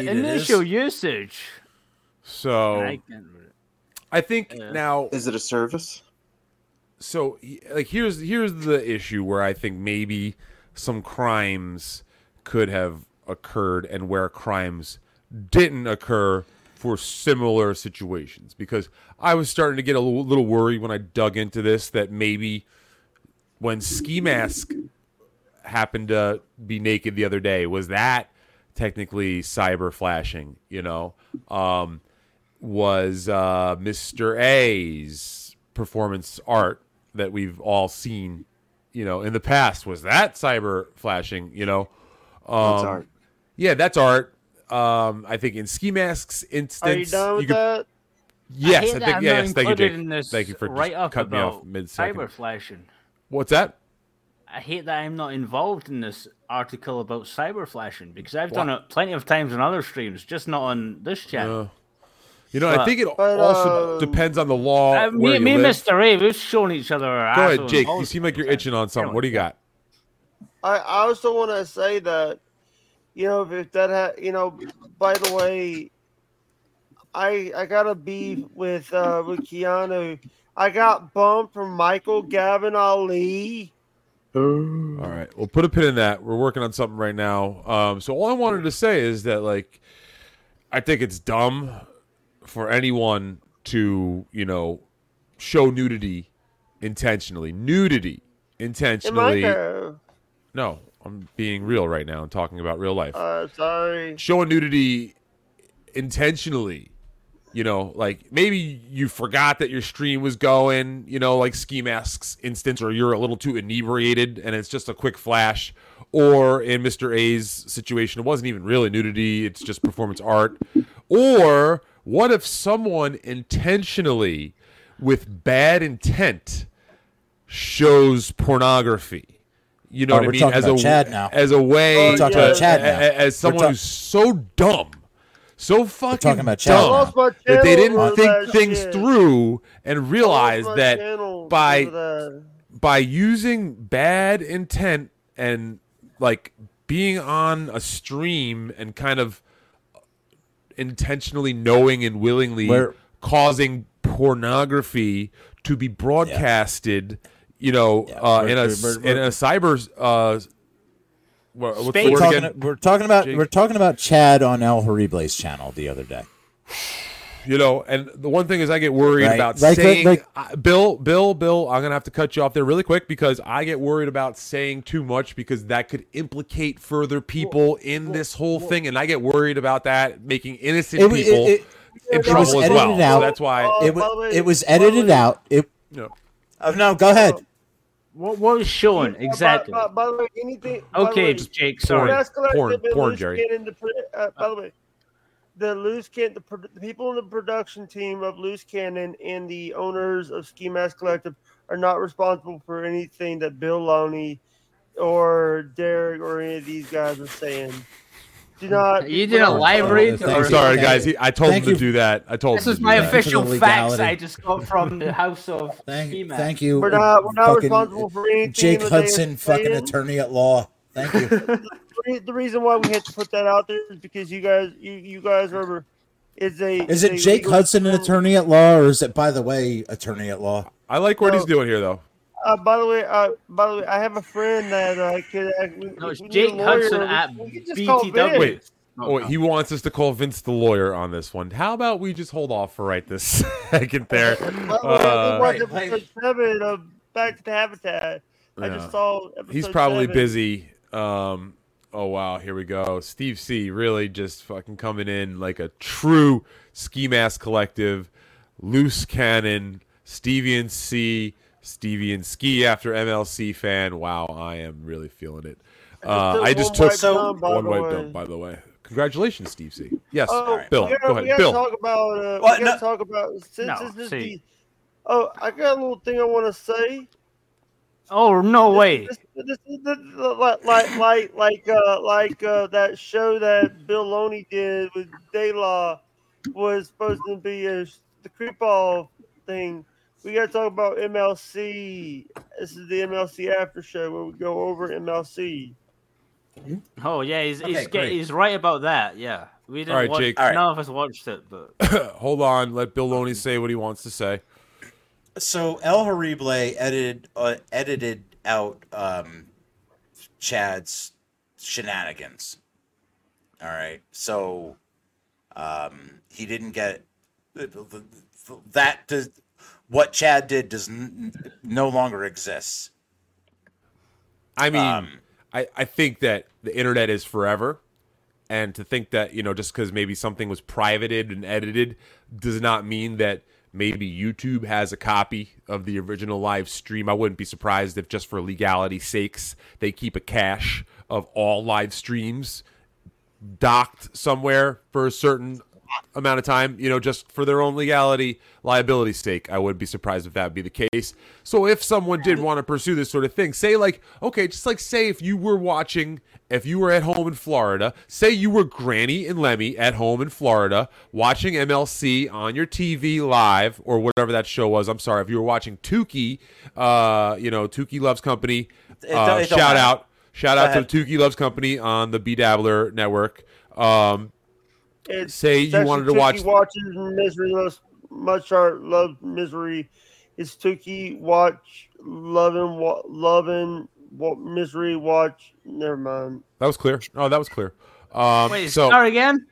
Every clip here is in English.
initial usage. So I think now, is it a service? So like here's the issue where I think maybe some crimes could have occurred and where crimes didn't occur for similar situations, because I was starting to get a little worried when I dug into this that maybe when Ski Mask happened to be naked the other day, was that technically cyber flashing, was Mr. A's performance art that we've all seen, in the past, was that cyber flashing, That's art. Yeah, that's art. I think in Ski Mask's instance, are you done with that? Yes, I think yes. Thank you, Jake. Thank you for right just cutting me off mid-second. Cyber flashing. What's that? I hate that I'm not involved in this article about cyber flashing, because I've done it plenty of times on other streams, just not on this channel. I think it also depends on the law. Me and Mr. Ray, we've shown each other our Go ahead, Jake. You seem like you're itching on something. What do you got? I also want to say that, if that by the way, I got a beef with Keanu. I got bumped from Michael Gavin Ali. All right, we'll put a pin in that. We're working on something right now. So all I wanted to say is that, I think it's dumb for anyone to, show nudity intentionally. No, I'm being real right now and talking about real life. Sorry. Showing nudity intentionally. Maybe you forgot that your stream was going, like Ski Mask's instance, or you're a little too inebriated and it's just a quick flash. Or in Mr. A's situation, it wasn't even really nudity, it's just performance art. Or what if someone intentionally, with bad intent, shows pornography? You know what I mean? As a Chad now. As a way to as someone who's so dumb. So fucking dumb that they didn't think things through and realize that by using bad intent and being on a stream and kind of intentionally knowing and willingly causing pornography to be broadcasted, in a cyber. We're talking about Chad on El Horrible's channel the other day. And the one thing is I get worried about saying, Bill, I'm going to have to cut you off there really quick, because I get worried about saying too much, because that could implicate further people in this whole thing. And I get worried about that making innocent people in trouble as well. So that's why it was edited out. No, go ahead. What was showing exactly? By the way, anything. Okay, Jake. Sorry. Porn, Jerry. By the way, the Loose Cannon, the people in the production team of Loose Cannon and the owners of Ski Mask Collective are not responsible for anything that Bill Loney or Derek or any of these guys are saying. Do not. You did a live read. I'm sorry, guys. I told him to do that. This is my official facts I just got from the House of Ski Mask. Thank you. We're not responsible for anything. Jake Hudson, fucking attorney at law. Thank you. The reason why we had to put that out there is because you guys remember is it Jake Hudson, an attorney at law, or is it, by the way, attorney at law? I like what he's doing here, though. By the way, I have a friend that could. No, it's Jake Hudson at BTW. Wait, he wants us to call Vince the lawyer on this one. How about we just hold off for right this second there? Episode 7 of Back to the Habitat. I just saw. He's probably 7. busy. Oh wow, here we go. Steve C really just fucking coming in like a true Ski Mask Collective, Loose Cannon, Stevie and C. Stevie and Ski after MLC fan. Wow, I am really feeling it. I just took one wipe dump, by the way. Congratulations, Steve C. Yes, Bill. Go ahead, Bill. Talk about. Talk about. I got a little thing I want to say. Oh no way! This like that show that Bill Loney did with Daylaw was supposed to be the creep-off thing. We got to talk about MLC. This is the MLC after show where we go over MLC. Oh yeah, Okay, great. he's right about that. Yeah, we didn't. All right, watch, Jake. All right. None of us watched it, but Hold on. Let Bill Loney say what he wants to say. So El Horrible edited out Chad's shenanigans. All right, so he didn't get that. What Chad did no longer exists. I mean, I think that the internet is forever. And to think that, just because maybe something was privated and edited does not mean that maybe YouTube has a copy of the original live stream. I wouldn't be surprised if just for legality's sakes, they keep a cache of all live streams docked somewhere for a certain amount of time, just for their own liability's sake. I wouldn't be surprised if that would be the case. So if someone did want to pursue this sort of thing, say say if you were at home in Florida, say you were Granny and Lemmy at home in Florida watching MLC on your TV live or whatever that show was. I'm sorry, if you were watching Tukey, Tukey Loves Company, shout out to Tukey Loves Company on the B Dabbler network. Say you wanted to watch. Watches Misery Loves Mudshart Loves Misery. It's Tukey watch loving Misery watch. Never mind. That was clear. Oh, that was clear. wait, start again.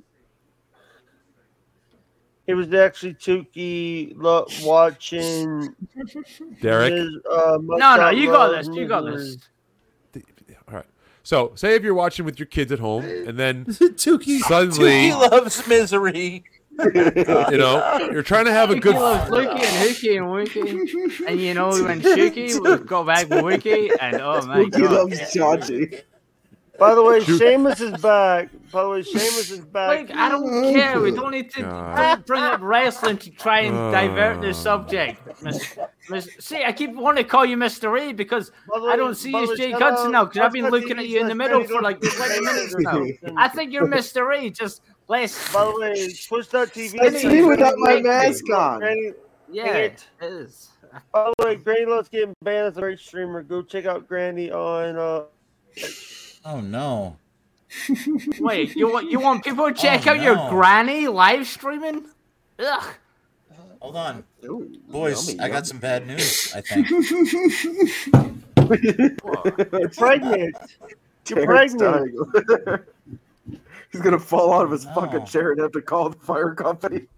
It was actually Tukey watching. Derek. No, you got this. You got this. All right. So, say if you're watching with your kids at home, and then Tukey suddenly loves misery. you're trying to have a good. He loves Lukey and Hooky and Wookie, and when Shooky would go back with Wookie, and oh my He god! loves Chachi. By the way, Sheamus is back. Like, I don't care. We don't need to bring up wrestling to try and divert the subject. See, I keep wanting to call you Mr. E because I don't see you as Jake Hudson now because I've been looking at you in the middle for like 20 minutes now. I think you're Mr. E. Just less. By the way, Twitch.tv. It's me without my mask on. Yeah, it is. By the way, Granny Love's getting banned as a great streamer. Go check out Granny on. Oh no! Wait, you want people to check out your granny live streaming? Ugh. Hold on, Ooh, boys. yummy, I yummy. got some bad news. I think. You're pregnant. You're Derek's pregnant. dying. He's gonna fall out of his No. fucking chair and have to call the fire company.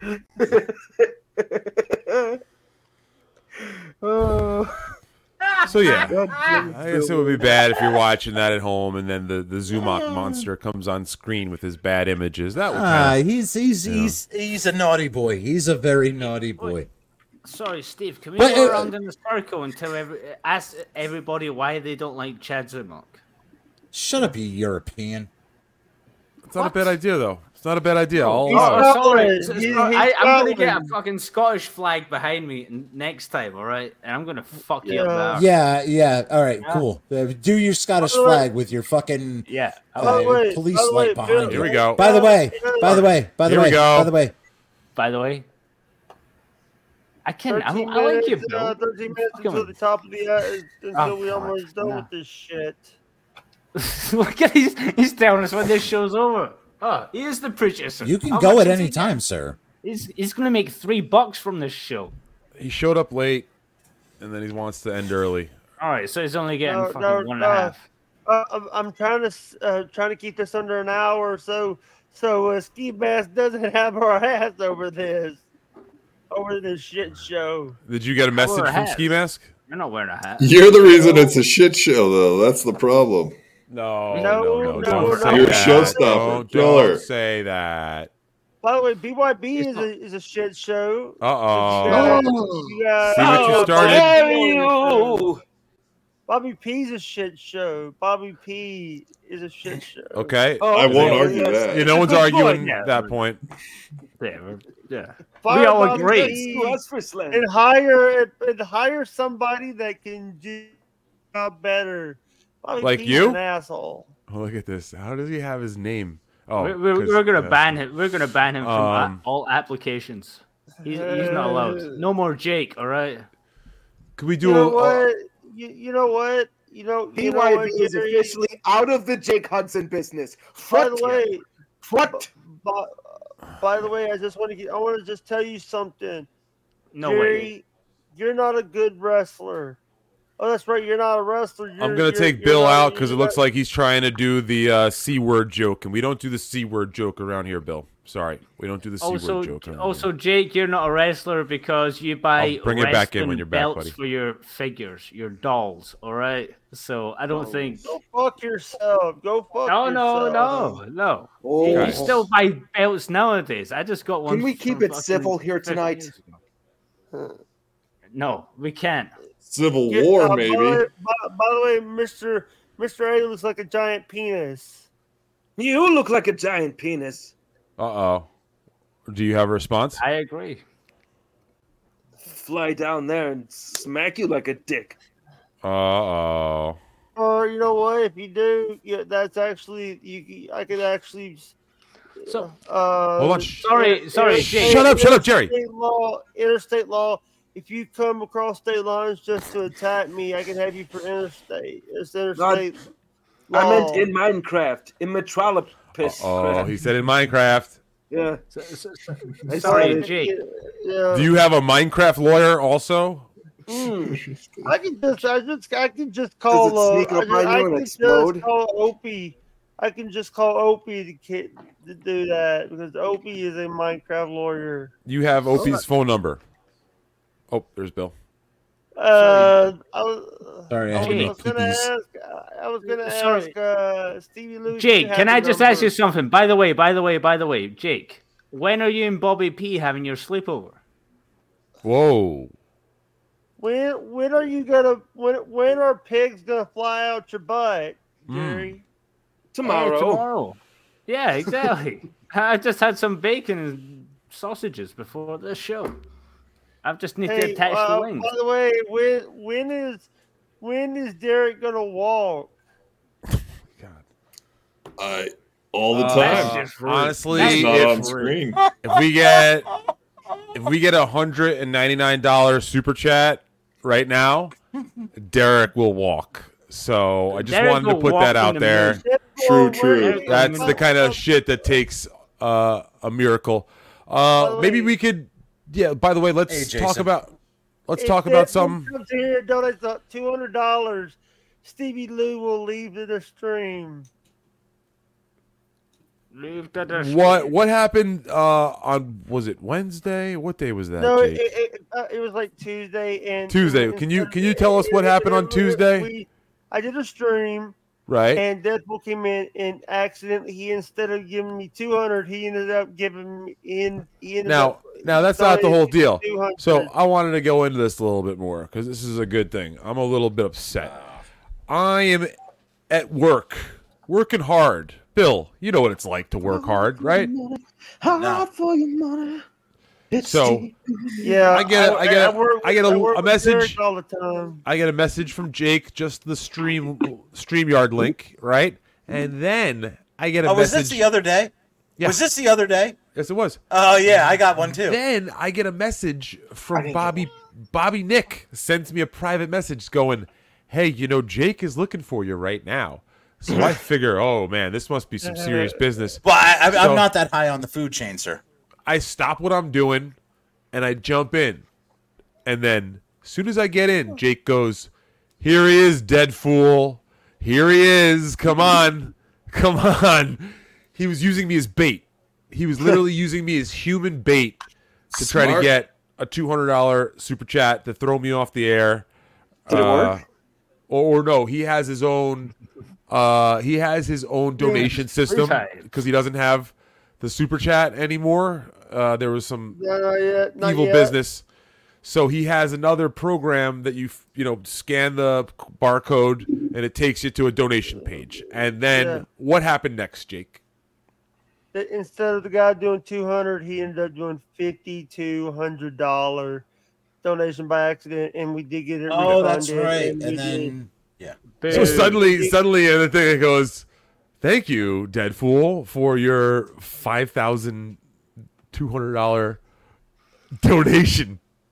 So yeah, God damn it, I guess it would be bad if you're watching that at home, and then the Zumok monster comes on screen with his bad images. That would kind of, He's a naughty boy. He's a very naughty boy. Sorry, Steve. Can we But, go around in the circle and ask everybody why they don't like Chad Zumok? Shut up, you European. it's not a bad idea though. It's not a bad idea. Oh, Scotland. sorry. He's I'm gonna get a Scotland. fucking Scottish flag behind me next time, all right? And I'm gonna fuck you up. Yeah. There. Yeah. All right, cool. Do your Scottish flag with your fucking Yeah. By the way, police by the way, light behind Bill- Here we you. go. By the way, by the way, Here we go. By the way, I can. I 13 like you, minutes, Bill. 13 minutes Fucking- until the top of the until Oh, we almost God. done No. with this shit. Look at he's telling us when this show's over. Oh, he is the producer. You can How go much at is he any time, getting? sir. He's gonna make $3 from this show. He showed up late, and then he wants to end early. All right, so he's only getting No, fucking no, 1.5. I'm trying to keep this under an hour, so Ski Mask doesn't have our ass over this shit show. Did you get a message wear a from hat. Ski Mask? You're not wearing a hat. You're the reason it's a shit show, though. That's the problem. No, No, don't no, say no. You're a that. showstopper, killer. Don't say that. By the way, BYB is a shit show. Uh-oh. You guys- See what you started? Dare you! Bobby P's a shit show. Bobby P is a shit show. Okay. I won't okay. argue that. Yeah, no one's Good arguing point, yeah. that point. Yeah. Fire We all Bobby agree. P and hire somebody that can do better. Bobby Like P's you? an asshole. Oh, look at this. How does he have his name? Oh, We're gonna 'cause, ban him. We're gonna ban him from Um, all applications. He's not allowed. No more Jake. All right. Could we You do know a? what? You know what? PYV is officially out of the Jake Hudson business. By the way, by the way, I want to just tell you something. No Jerry, way. you're not a good wrestler. Oh, that's right. You're not a wrestler. I'm going to take Bill out because it looks like he's trying to do the C word joke, and we don't do the C word joke around here, Bill. Sorry, we don't do the C word joke. Also, Jake, you're not a wrestler because you buy I'll bring it back in when you're back, belts buddy. for your figures, your dolls. All right. So I don't think. Go fuck yourself. Go fuck yourself. No. Oh, You still buy belts nowadays. I just got one. Can we keep it civil here tonight? No, we can't. Civil War, maybe. By the way, Mr. A looks like a giant penis. You look like a giant penis. Uh-oh. Do you have a response? I agree. Fly down there and smack you like a dick. Uh-oh. Or you know what? If you do, that's actually I could actually. So hold on. Sorry, Jake. Shut up, Jerry. Interstate law. If you come across state lines just to attack me, I can have you for interstate. It's interstate law. I meant in Minecraft, in Metropolis. Oh, he said in Minecraft. Yeah. Sorry, Jake. Yeah. Do you have a Minecraft lawyer also? I can just call. Does it sneak up on you and explode? Call Opie. I can just call Opie to do that because Opie is a Minecraft lawyer. You have Opie's phone number. Oh, there's Bill. Sorry, I was gonna ask Stevie Lou. Jake, can I just ask you something? By the way, Jake, when are you and Bobby P having your sleepover? Whoa. When are you gonna when are pigs gonna fly out your butt, Jerry? Tomorrow. Yeah, exactly. I just had some bacon and sausages before this show. I just need to attach the wings. By the way, when is Derek gonna walk? All the time. Honestly, He's not on screen. if we get $199 super chat right now, Derek will walk. So I just Derek wanted to will put walk that in out the there. True. That's the kind of shit that takes a miracle. Maybe we could. Yeah. By the way, let's talk about. Let's talk about some. Here, donates $200. Stevie Lou will leave the stream. What happened on? Was it Wednesday? What day was that? No, Jake? it was like Tuesday and Tuesday. Can you tell us what happened on Tuesday? I did a stream. Right. And Deadpool came in and accidentally, he instead of giving me 200, he ended up giving me Now that's not the whole deal. 200. So I wanted to go into this a little bit more because this is a good thing. I'm a little bit upset. I am at work, working hard. Bill, you know what it's like to work hard, right? Hard for your money. So yeah, I get a message all the time. I get a message from Jake, just the StreamYard link, right? And then I get a message. Was this the other day? Yeah. Was this the other day? Yes, it was. Oh yeah, I got one too. Then I get a message from Bobby Nick sends me a private message going, "Hey, Jake is looking for you right now." So I figure, oh man, this must be some serious business. Well, I'm not that high on the food chain, sir. I stop what I'm doing and I jump in. And then as soon as I get in, Jake goes, "Here he is, dead fool. Here he is. Come on. Come on." He was using me as bait. He was literally using me as human bait to try to get a $200 super chat to throw me off the air. Did it work? Or no, he has his own donation system because he doesn't have the super chat anymore. There was some evil business. So he has another program that you scan the barcode and it takes you to a donation page. And then what happened next, Jake? Instead of the guy doing 200, he ended up doing $5,200 donation by accident, and we did get it. Oh, that's right. And then so suddenly, and the thing goes, "Thank you, dead fool, for your $5,200 donation."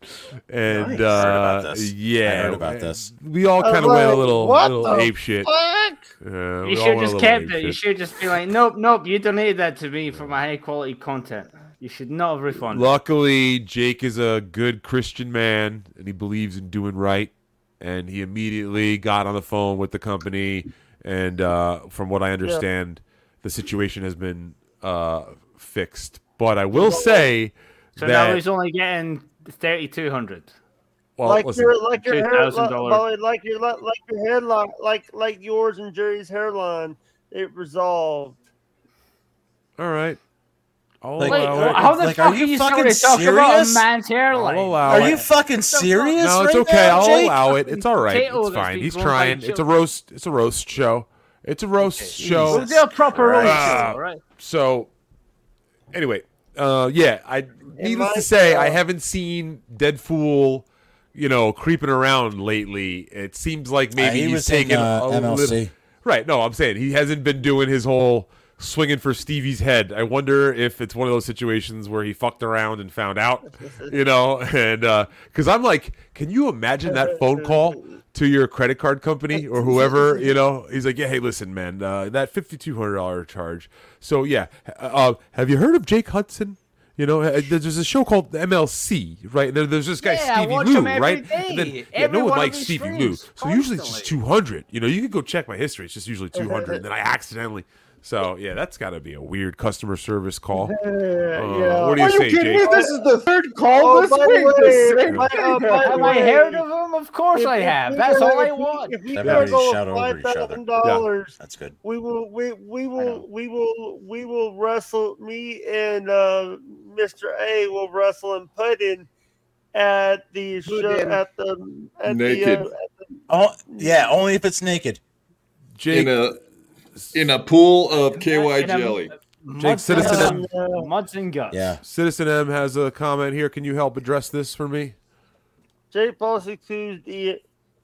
And Nice. I heard about this. yeah, I heard about this. We all I was kind of went a like, little what little the ape shit. You should have just kept it. You should just be like, nope, you donated that to me for my high quality content. You should not have refunded. Luckily, Jake is a good Christian man, and he believes in doing right. And he immediately got on the phone with the company, and from what I understand, the situation has been fixed. But I will say So that now he's only getting 3,200. well, like listen, your hair, $2,000. like your headline, like yours and Jerry's hairline, it resolved. all right. I'll Like- Wait, allow it. how the Like, fuck are you you fucking started talking about a serious? man's hairline? I'll allow Are it. you fucking serious? No, it's right okay. now, I'll Jake? allow it. It's all right. Potato It's that's fine. been He's grown by trying. It's a children. roast. It's a roast show. It's a roast show. We'll do a proper roast Christ. show, right? So, anyway, yeah. Needless to say, I haven't seen Deadpool, creeping around lately. It seems like maybe he he's was taking in a MLC. little. Right. No, I'm saying he hasn't been doing his whole swinging for Stevie's head. I wonder if it's one of those situations where he fucked around and found out, and because I'm like, can you imagine that phone call to your credit card company or whoever, he's like, yeah, hey, listen, man, that $5,200 charge. So yeah, have you heard of Jake Hudson? There's a show called MLC, right? And there's this guy Yeah, I Stevie watch Lou, him every right? day. And then Every no one one of likes his Stevie Lou, streams, so usually it's just constantly. 200. You can go check my history; it's just usually 200. And then I accidentally. So yeah, that's got to be a weird customer service call. Yeah. What do you say, Jake? This is the third call Oh, this by the week. way, The same by- thing by the happened. Have I way, heard of him? Of course I have. That's all I want. If we Everybody go shout over each other. $5,000, That's good. we will wrestle. Me and Mr. A will wrestle and put in at the show in. at Naked. Oh, yeah, only if it's naked. Jake, in a pool of KY In a- jelly. Jake, Citizen M. Muds and guts. Yeah. Citizen M has a comment here. Can you help address this for me? Jake Policy Tuesday.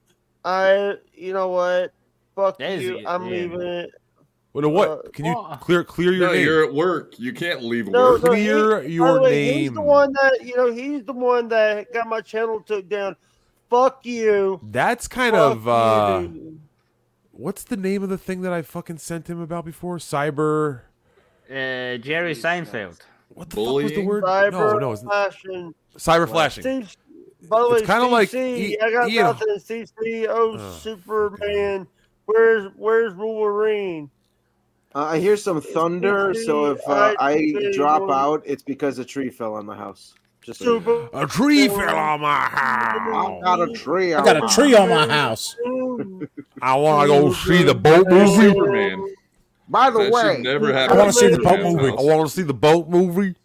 You know what? Fuck That is you. it, I'm yeah. leaving it. Well, what? Can you Well, clear your No, name? you're at work. You can't leave No, work. no, Clear by your the way, He's name. the one that he's the one that got my channel took down. Fuck you. That's kind Fuck of you. what's the name of the thing that I fucking sent him about before? Cyber. Jerry Seinfeld. What the fuck was the Bullying? word? Cyber No, it's flashing. cyber flashing. Steve, by the way, It's kinda like CC, I got Ian- nothing. CC, oh, Oh, Superman. Where's Wolverine? I hear some thunder, so if I drop out, it's because a tree fell on my house. Just so you know. Super. A tree fell on my I house. got a tree. I got a tree on my house. I want to go see the boat movie. Superman. By the That way, should never I happen. wanna see the boat Superman's movie. I house. want to see the boat movie.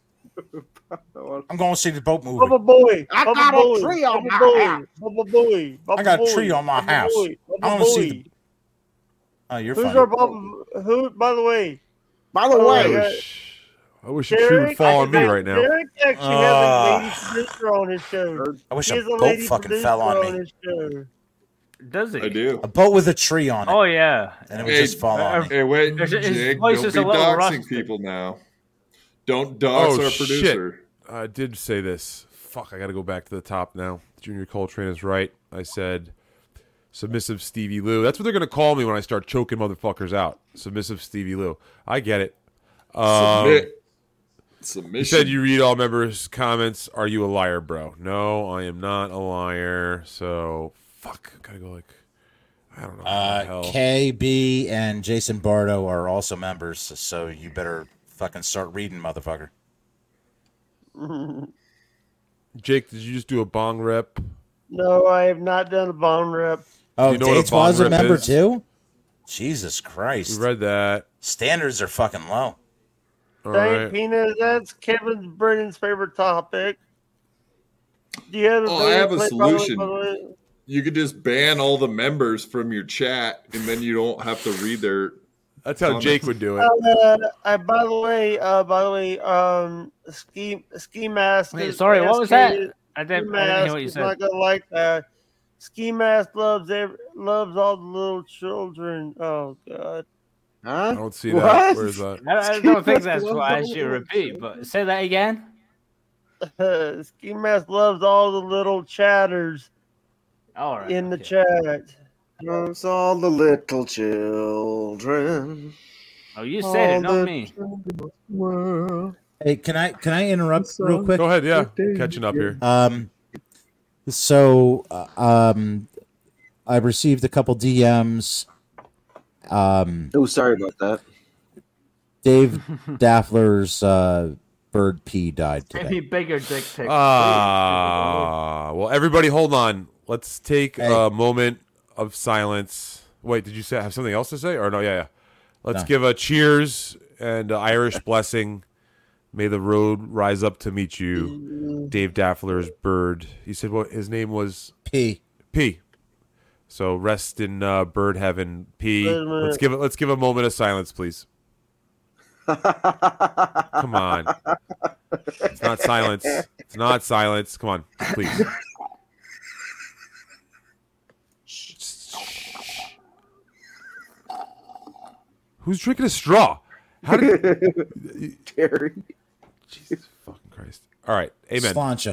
I'm going to see the boat movie. Bubba boy. I Bubba got a boy, tree on Bubba my boy, house. Bubba boy. I got a Bubba tree boy, on my Bubba house. boy, I Bubba want to see boy. the. Oh, you're Who's funny. our Bubba? Who? By the way, by the Oh, way, yeah. I wish a tree would fall on me right now. Derek actually has a lady producer on his show. I wish He a has boat lady fucking producer fell on me. his show. Does he? I do. A boat with a tree on it, Oh yeah. and it would Hey, just fall on me. Hey, wait, His Jake, voice don't is be a little doxing rusty. people now. Don't dox Oh, our shit. producer. I did say this. Fuck, I got to go back to the top now. Junior Coltrane is right. I said submissive Stevie Lou. That's what they're going to call me when I start choking motherfuckers out. Submissive Stevie Lou. I get it. Submit. You Submission. said you read all members' comments. Are you a liar, bro? No, I am not a liar. So, fuck. Gotta go like, I don't know. What the hell. KB and Jason Bardo are also members, so you better fucking start reading, motherfucker. Jake, did you just do a bong rep? No, I have not done a bone rep. Oh, You know what a Dates was a bong rip member is? too? Jesus We Christ. read that. Standards are fucking low. All Dang, right. Peanut, that's Kevin's Brennan's favorite topic. Do you have Oh, I have a by the solution. way? You could just ban all the members from your chat, and then you don't have to read their. That's how Jake would do it. By the way, Ski Mask. Wait, is sorry, what was that? asking- I Ski didn't Mask hear what you is said. not gonna like that. Ski Mask loves all the little children. Oh God. I huh? don't see What? that. Where's that? I don't think that's what I should repeat, but say that again. Ski Mask loves all the little chatters All right. in the chat. Loves all the little children. Oh, you said it, all not the me. world. Hey, can I interrupt real quick? Go ahead. Yeah, catching up here. So I've received a couple DMs. Oh, sorry about that. Dave Daffler's bird pee died Maybe today. bigger dick pic. Well, everybody, hold on. Let's take Hey. a moment of silence. Wait, did you have something else to say? Or no? Yeah. Let's No. give a cheers and Irish blessing. May the road rise up to meet you, Dave Daffler's bird. He said what his name was. P. P. So rest in bird heaven, P. Wait a minute. Let's give a moment of silence, please. Come on. It's not silence. It's not silence. Come on, please. Who's drinking a straw? How did Terry. Jesus fucking Christ. All right. Amen. Slancha.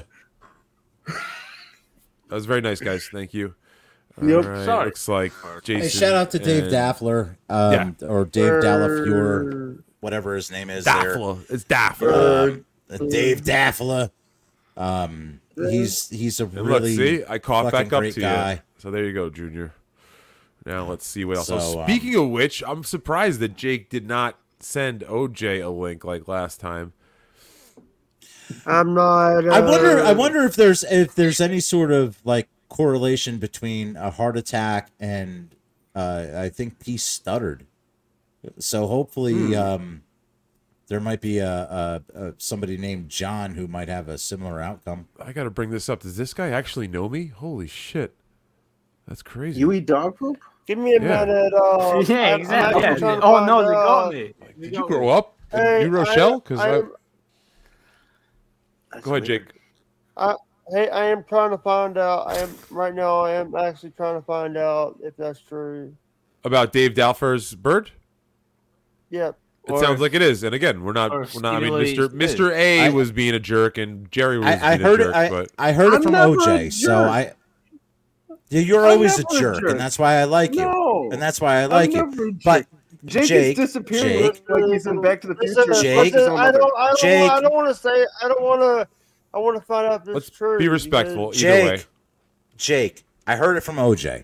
That was very nice, guys. Thank you. Yep. All right. Sorry. Looks like Jason. Hey, shout out to Dave and- Daffler, or Dave Dallafure, whatever his name is. Daffler. It's Daffler. Dave Daffler. He's a And look, really see, I caught fucking back up great to guy. you. So there you go, Junior. Now let's see what else. So, So, speaking of which, I'm surprised that Jake did not send OJ a link like last time. I'm not. I wonder if there's any sort of like correlation between a heart attack and I think he stuttered. So hopefully there might be a somebody named John who might have a similar outcome. I got to bring this up. Does this guy actually know me? Holy shit. That's crazy. You eat dog poop? Give me a Yeah. minute. Yeah, I'm exactly. actually trying to Oh find no, they got out- me. Did you grow up in Hey, New Rochelle? Because That's go ahead, weird. Jake. Hey, I am trying to find out. I am actually trying to find out if that's true. About Dave Daffler's bird? Yep. It Or- sounds like it is. And again, we're not. I mean, Mr. A was being a jerk, and Jerry was I being heard a jerk. it. But I heard it I'm from never a OJ. So jerk. you're I'm always a never a jerk, jerk. and that's why I like you. No. And that's why I like you. never a But Jake, Jake, is disappearing Jake. like he's in Back to the Listen, Future. Jake. His own mother. Jake. I don't want to say. I don't want to. I want to find out if let's it's true. be respectful because- either way. Jake, I heard it from OJ.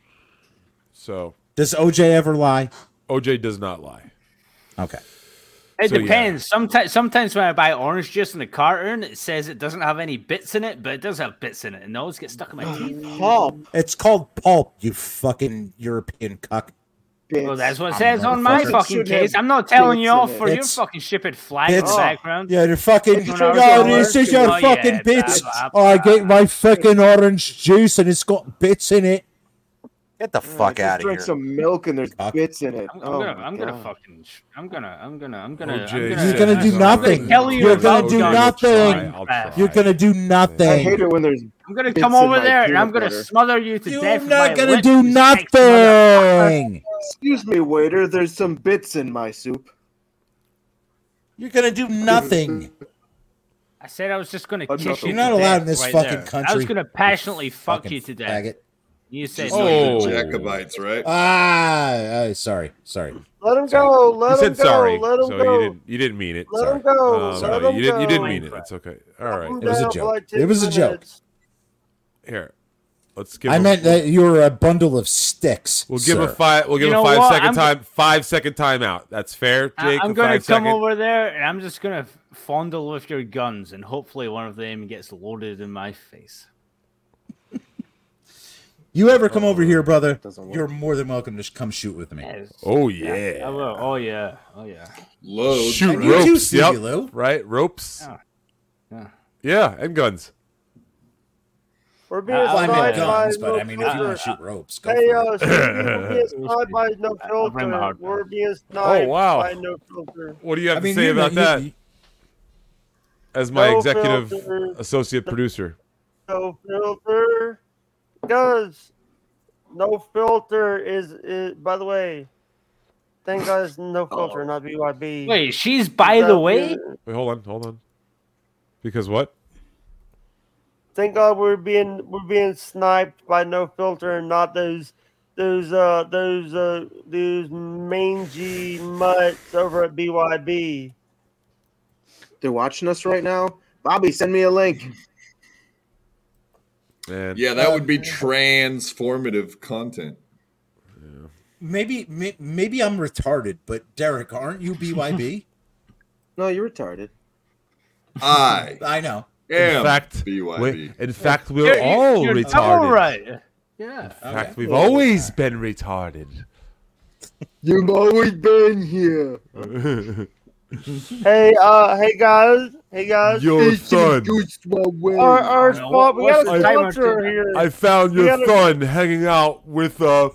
So Does OJ ever lie? OJ does not lie. Okay. It So, yeah. depends. Sometimes when I buy orange juice in the carton, it says it doesn't have any bits in it, but it does have bits in it, and those get stuck in my teeth. Paul. It's called pulp, you fucking European cuck. Well, that's what it says on my Motherfucker. fucking Shouldn't case. have I'm not telling you bits in off it. for your Bits- fucking stupid flag in the bits- background. Yeah, the fucking. It's Yeah, not this is your Oh, fucking yeah, bits. blah, Oh, I get my fucking orange juice and it's got bits in it. Get the I fuck just out of drank here. some milk and there's Fuck. bits in it. I'm Oh gonna, my I'm gonna God. fucking, I'm gonna, OJ You're gonna do says- nothing. Tell you You're about gonna do John. nothing. I'll try. You're gonna do I hate nothing. it when there's I'm gonna bits come in over my there and I'm peanut gonna butter. smother you to You're death. with not my gonna lips, do you sick mother- nothing. Excuse me, waiter. There's some bits in my soup. You're gonna do nothing. I said I was just gonna I'm kiss not- you. You're not to allowed death in this right fucking there. I country. was gonna passionately fuck Fucking you to death. faggot. You said Oh. no. Jacobites, right? Sorry. Let him go. You Let him said go. sorry, Let him so go. you didn't mean it. Let Sorry. him go. No, Let you him didn't. You go. didn't mean it. It's okay. All right. Calm It was a down joke. for like It was a 10 joke. minutes. Here, let's give. I him- meant that you were a bundle of sticks. We'll give a sir. 5. We'll give You a know 5 what? second I'm time. 5 second timeout. That's fair, Jake. I'm a gonna 5 come second. over there and I'm just gonna fondle with your guns, and hopefully one of them gets loaded in my face. You ever come over here, brother? Doesn't work. You're more than welcome to come shoot with me. Yes. Oh I yeah. will. Oh yeah. Oh yeah. Loads. Shoot And you too, ropes. Stevie Yep. Lou. Right. Ropes. Yeah. Yeah. Yeah, and guns. We're being I Well, I meant sniped by guns, but no I mean, if you filter. want to shoot ropes, go Hey, for it. we're being sniped by no I'll bring my filter. hard We're drive. being sniped wow. by no filter. What do you have I mean, to say you're about not- that? you- As my No executive filter. associate producer. No filter. Guys, no filter is by the way. Thank guys, no filter, not BYB. Wait, she's by the way. Wait, hold on. Because what? Thank God we're being sniped by No Filter and not those mangy mutts over at BYB. They're watching us right now. Bobby, send me a link. Man. Yeah, that would be transformative content. Maybe I'm retarded, but Derek, aren't you BYB? No, you're retarded. I know. In fact, BYB. We're all you're retarded. all right. Yeah. In fact, we've always been retarded. You've always been here. Hey guys. Your son. Our spot. We got a sponsor here. I found your son hanging out with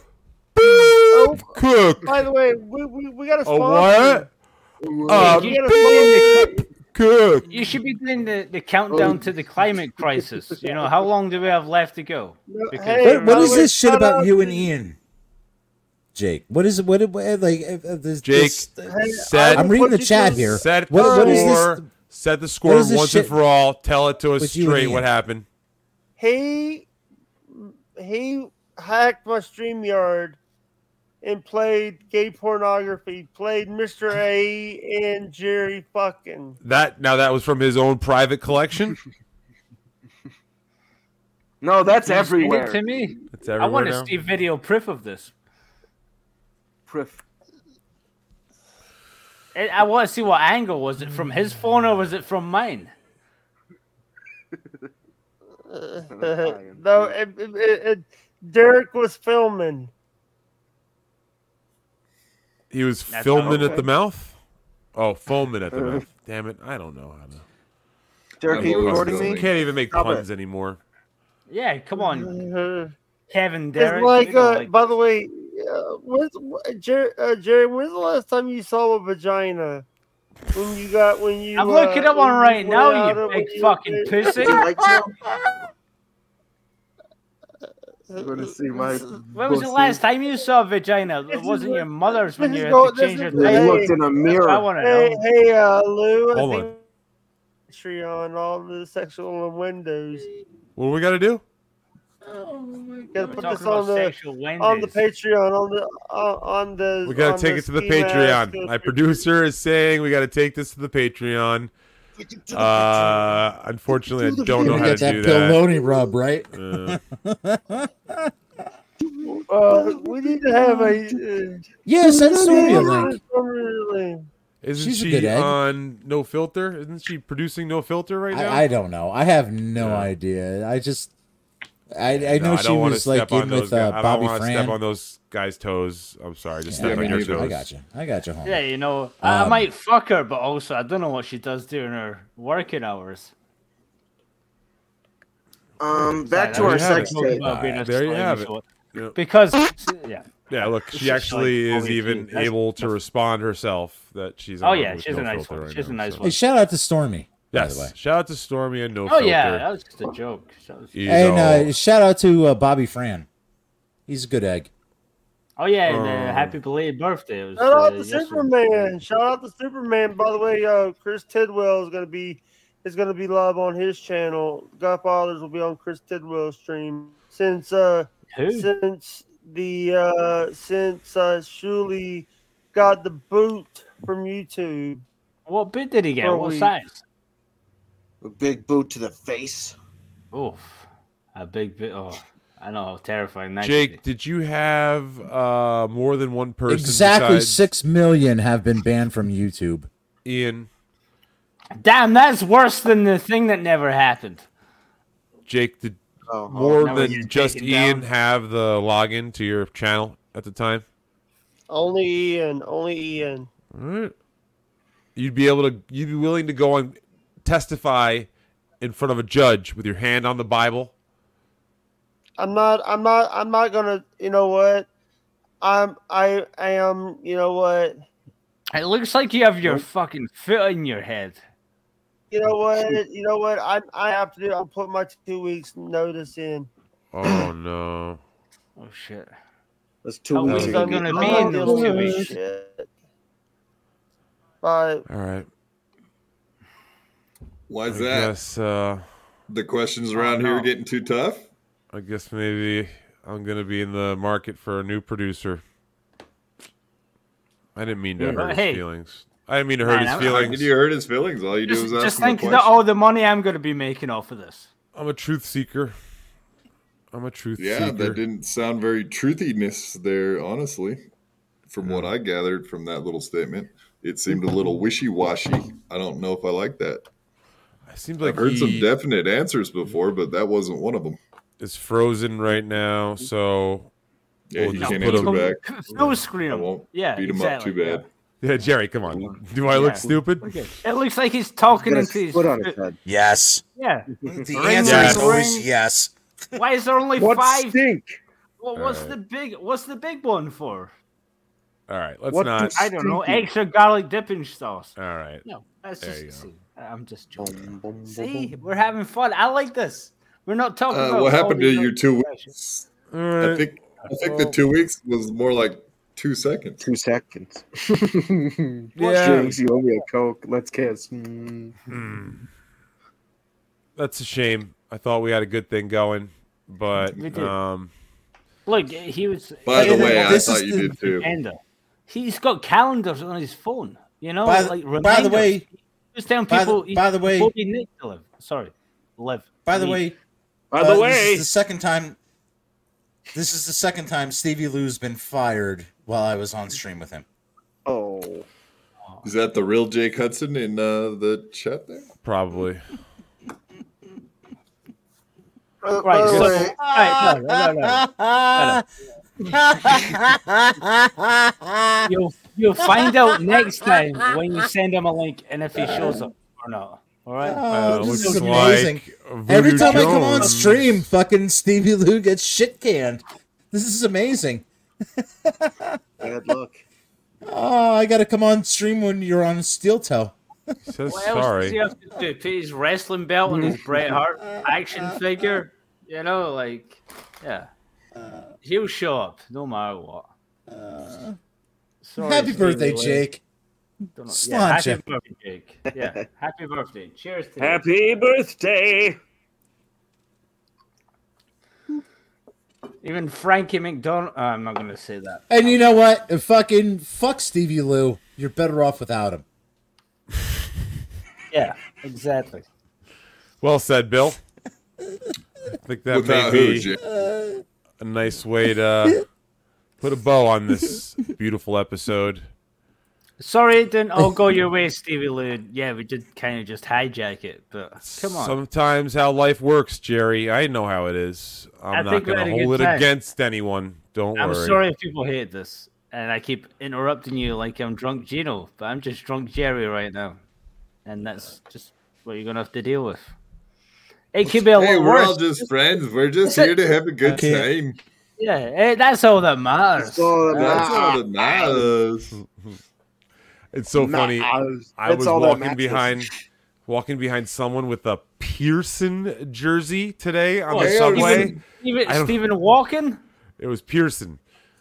Cook. By the way, we got a sponsor. What? Cook. You should be doing the countdown to the climate crisis. You know, how long do we have left to go? What is this shit about you and Ian? Jake, what is it? What this? Jake said. I'm reading the chat here. Set the score once and for all. Tell it to us straight. What happened? He hacked my StreamYard and played gay pornography. Played Mr. A and Jerry fucking. That was from his own private collection. No, that's everywhere. Send it to me. It's everywhere I want now? to see video proof of this. I want to see what angle. Was it from his phone or was it from mine? No, Derek was filming. He was filming at the mouth? Oh, foaming at the mouth. Damn it. I don't know how to. Derek, are you recording me? Can't even make puns anymore. Yeah, come on. Kevin, Derek. It's like, by the way, Jerry, when's the last time you saw a vagina? I'm looking up on right now, you big fucking pussy. When was the last time you saw a vagina? It wasn't your mother's when you had to change your diaper. Looked in a mirror. I want to know. Hey, Lou. Hold on. On all the sexual windows. What do we got to do? Gotta put this on the Patreon, on the. We gotta take it to the Patreon. My producer is saying we gotta take this to the Patreon. Unfortunately, I don't know how to do that. Piloni rub, right? We need to have a. Yes, send Stormy a link. Isn't she on No Filter? Isn't she producing No Filter right now? I don't know. I have no idea. I know she was like in with Bobby Fran. I don't want to step on those guys' toes. I'm sorry. Just step on your toes. I got you. Home. Yeah, you know, I might fuck her, but also I don't know what she does during her working hours. Back to our sex tape. There you have it. Yep. Because, yeah, look, she actually is even able to respond herself that she's. Oh yeah, she's a nice one. She's a nice one. Hey, shout out to Stormy. Yes, by the way. Shout out to Stormy and No Oh Filter. yeah, that was just a joke. And shout out to Bobby Fran. He's a good egg. Oh yeah, and happy belated birthday. Shout out to Superman. Shout out to Superman. By the way, Chris Tidwell is gonna be live on his channel. Godfathers will be on Chris Tidwell's stream since Shuli got the boot from YouTube. What boot did he get? What size? A big boot to the face. Oof. A big boot. Oh, I know how terrifying that Jake, did you have more than one person? Exactly 6 million have been banned from YouTube. Ian. Damn, that's worse than the thing that never happened. Jake, did more than just Ian have the login to your channel at the time? Only Ian. All right. You'd be willing to go and testify in front of a judge with your hand on the Bible? I'm not gonna. You know what? I am. You know what? It looks like you have your fucking foot in your head. You know what? I have to do. I'll put my 2 weeks notice in. Oh no! Oh shit! That's 2 weeks. How long is it gonna be in those 2 weeks? Shit. Bye. All right. Why is I that? guess, The questions around here are getting too tough. I guess maybe I'm gonna be in the market for a new producer. I didn't mean to hurt his feelings. I didn't mean to hurt his feelings. How did you hurt his feelings? All you do is ask just him a think question. of all the money I'm going to be making off of this. I'm a truth seeker. seeker. Yeah, that didn't sound very truthiness there, honestly. From what I gathered from that little statement, it seemed a little wishy-washy. I don't know if I like that. It seems like I've heard some definite answers before, but that wasn't one of them. It's frozen right now, so yeah, he can't answer back. No screen. I won't beat him up too bad. Yeah, Jerry, come on. Do I look stupid? Okay. It looks like he's talking into his foot on his head. Yes. Yeah. The answer is always yes. Why is there only What 5? stink? Well, what's the big one for? All right, let's not. I don't know. Extra garlic dipping sauce. All right. No, that's There just. you go. I'm just joking. See, we're having fun. I like this. We're not talking about what happened to all your these 2 other weeks? All right. I think the 2 weeks was more like 2 seconds. 2 seconds. Yeah. Drinks, you owe me a Coke. Let's kiss. That's a shame. I thought we had a good thing going, but We did. Look, he was. By the Hey, way, I this thought is you did too. Agenda. He's got calendars on his phone. You know, By like the reminders. way, just telling by people. the way- Bobby Nick to live. Sorry, live. by the Leave. way, By the this way, is the second time. This is the second time Stevie Lou's been fired while I was on stream with him. oh, Is that the real Jake Hudson in the chat there? probably. Right. So, no. You'll find out next time when you send him a link and if he shows up or not. All right. Oh, this is looks amazing. like Every Voodoo time I come on Jones. stream, fucking Stevie Lou gets shit canned. This is amazing. bad luck. Oh, I got to come on stream when you're on Steel Toe. Says What else does he sorry. have to do? Put his wrestling belt on his Bret Hart action figure? You know, like, yeah. He'll show up no matter what. Sorry, Happy Stevie birthday, Lee. Jake. Don't know. Sláinte. Happy birthday, Jake. Yeah, happy birthday. Cheers to you. Happy birthday. Even Frankie McDonald. I'm not going to say that. And you know what? Fucking fuck Stevie Lou. You're better off without him. Yeah, exactly. Well said, Bill. I think that may Without who, be Jake? a nice way to put a bow on this beautiful episode. Sorry it didn't all go your way, Stevie Lou. Yeah, we did kind of just hijack it, but come on. Sometimes how life works, Jerry. I know how it is. I'm not think we going had to a hold good it time. against anyone. Don't I'm worry. sorry if people hate this, and I keep interrupting you like I'm drunk Gino, but I'm just drunk Jerry right now, and that's just what you're gonna have to deal with. It could be a Hey, lot we're worse. all just friends. We're just here to have a good Okay. time. Yeah, that's all that matters. That's all that That's all that matters. It's so funny. I That's was all that walking behind someone with a Pearson jersey today on the Hey, subway. Stephen Walken. It was Pearson.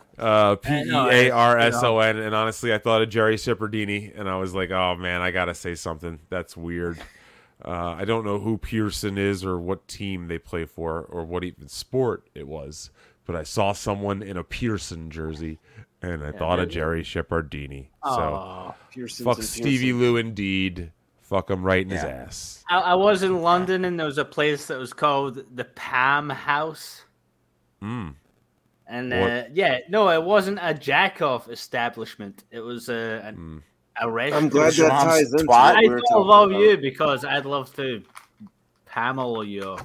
Pearson. And honestly, I thought of Jerry Shepardini, and I was like, oh man, I gotta say something. That's weird. I don't know who Pearson is or what team they play for or what even sport it was, but I saw someone in a Pearson jersey, and I thought of Jerry Shepardini. So fuck Stevie Lou indeed. Fuck him right in his ass. I was in London, and there was a place that was called the Pam House. Mm. And What? it wasn't a jack-off establishment. It was a restaurant. I'm glad that Mom's ties into twat. what I we were thought talking of about. you because I'd love to Pamela you off.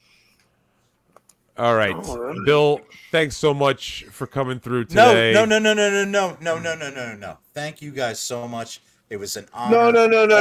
All right, All right. Bill. Thanks so much for coming through today. No. Thank you guys so much. It was an honor. No.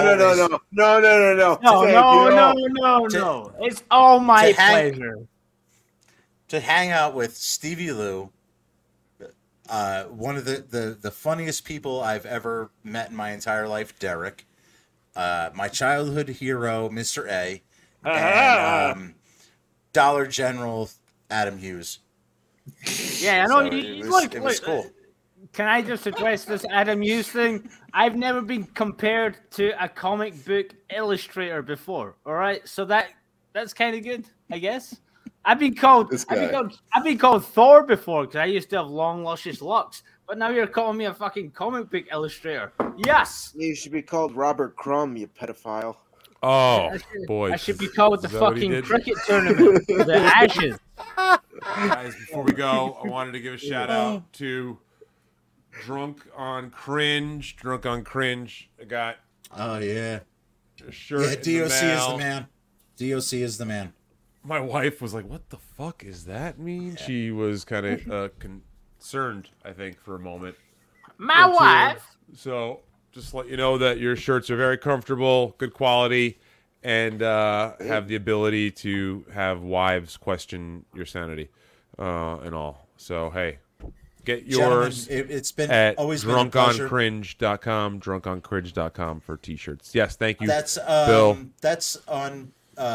No. It's all my To hang- pleasure. To hang out with Stevie Lou, one of the funniest people I've ever met in my entire life, Derek, my childhood hero, Mr. A, and Dollar General Adam Hughes. Yeah, I know. So It was cool. Can I just address this Adam Hughes thing? I've never been compared to a comic book illustrator before. All right, so that That's kind of good, I guess. I've been called This guy. I've been called Thor before because I used to have long, luscious locks. But now you're calling me a fucking comic book illustrator. Yes. You should be called Robert Crumb, you pedophile. Oh, boy. I should be called the Is that what he fucking did? cricket tournament. The Ashes. Guys, before we go, I wanted to give a shout out to Drunk on Cringe. Drunk on Cringe. I got Oh yeah. a shirt. Yeah, in DOC is mail. the man. DOC is the man. My wife was like, "What the fuck is that mean?" She was kind of concerned, I think, for a moment. My or two. wife. So just let you know that your shirts are very comfortable, good quality, and have the ability to have wives question your sanity and all. So hey, get yours Gentlemen, it's been at always been a pleasure. drunkoncringe.com, drunkoncringe.com for t-shirts. Yes, thank you, That's Bill. That's on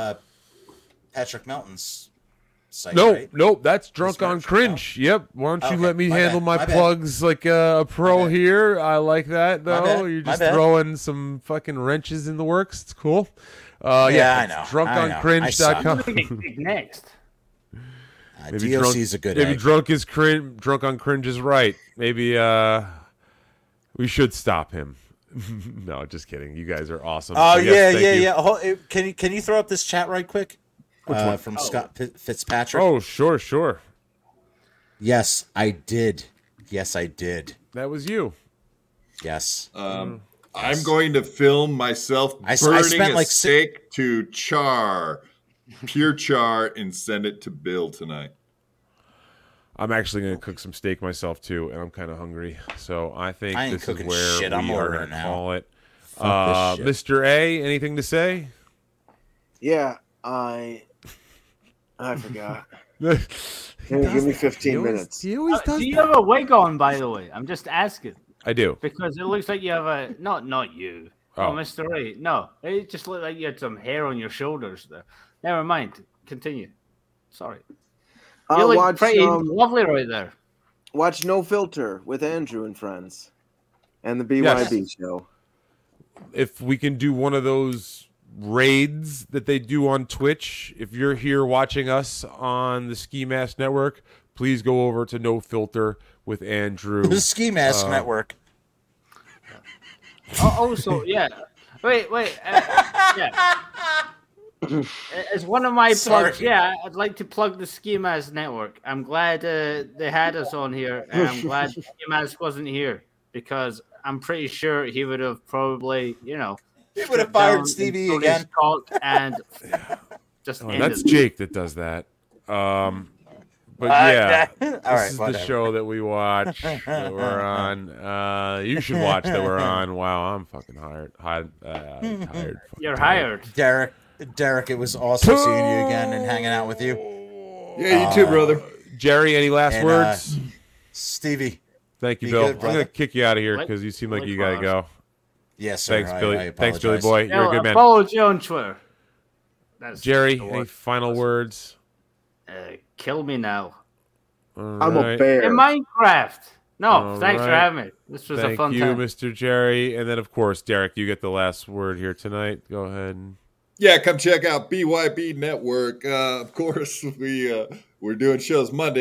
Patrick Melton's site. No, right? nope, that's Drunk This on match? Cringe. Yep. Why don't you Okay, let me my handle bad, my my bad. plugs like a pro bad. here? I like that, My though. bad, You're my just bad. throwing some fucking wrenches in the works. It's cool. Yeah, I it's know. drunkoncringe.com. What do we get next? DOC's a good Maybe egg. drunk on cringe is right. Maybe we should stop him. No, just kidding. You guys are awesome. Oh So, yes, thank you. yeah. Can you throw up this chat right quick? one? From Scott Fitzpatrick. Oh, sure. Yes, I did. That was you. Yes. I'm going to film myself I burning spent a like steak to char, pure char, and send it to Bill tonight. I'm actually going to cook some steak myself too, and I'm kind of hungry. So I think I ain't this is cooking where shit. we I'm are ordering going to now. call it. Fuck this shit. Mr. A, anything to say? Yeah, I forgot. He Give does me that. 15 He always- minutes. He always does Do you that. have a wig on, by the way? I'm just asking I do. because it looks like you have a not you. Oh, Oh. Mr. Ray. No, it just looked like you had some hair on your shoulders there. Never mind. Continue. Sorry. You look Watch pretty lovely right there. watch No Filter with Andrew and friends, and the BYB show. If we can do one of those raids that they do on Twitch, if you're here watching us on the Ski Mask Network, please go over to No Filter with Andrew. The Ski Mask Network. Also, yeah. Wait. Yeah. As one of my Sorry. plugs, yeah, I'd like to plug the Ski Mask Network. I'm glad they had us on here, and I'm glad Ski Mask wasn't here because I'm pretty sure he would have probably, He would have stripped fired down Stevie Tony's again. cult and just ended. That's Jake that does that. But yeah, All this right, is the whatever. show that we watch that we're on. You should watch that we're on. Wow, I'm fucking tired. Tired. fucking You're tired. hired. Derek, it was awesome seeing you again and hanging out with you. Yeah, you too, brother. Jerry, any last And, words? Stevie. Thank you, be Bill. good, I'm brother. gonna kick you out of here Like- because you seem like like you gotta for go. Yes, sir. Thanks, Billy. I Thanks, Billy apologize. boy. You're a I good man. followed you on Twitter. That's Jerry, the any word. final words? Kill me now. All I'm right. a bear. In Minecraft. No, All thanks for right. having me. This was a Thank fun you, time. Mr. Jerry. And then, of course, Derek, you get the last word here tonight. Go ahead. Yeah, come check out BYB Network. Of course, we're doing shows Monday.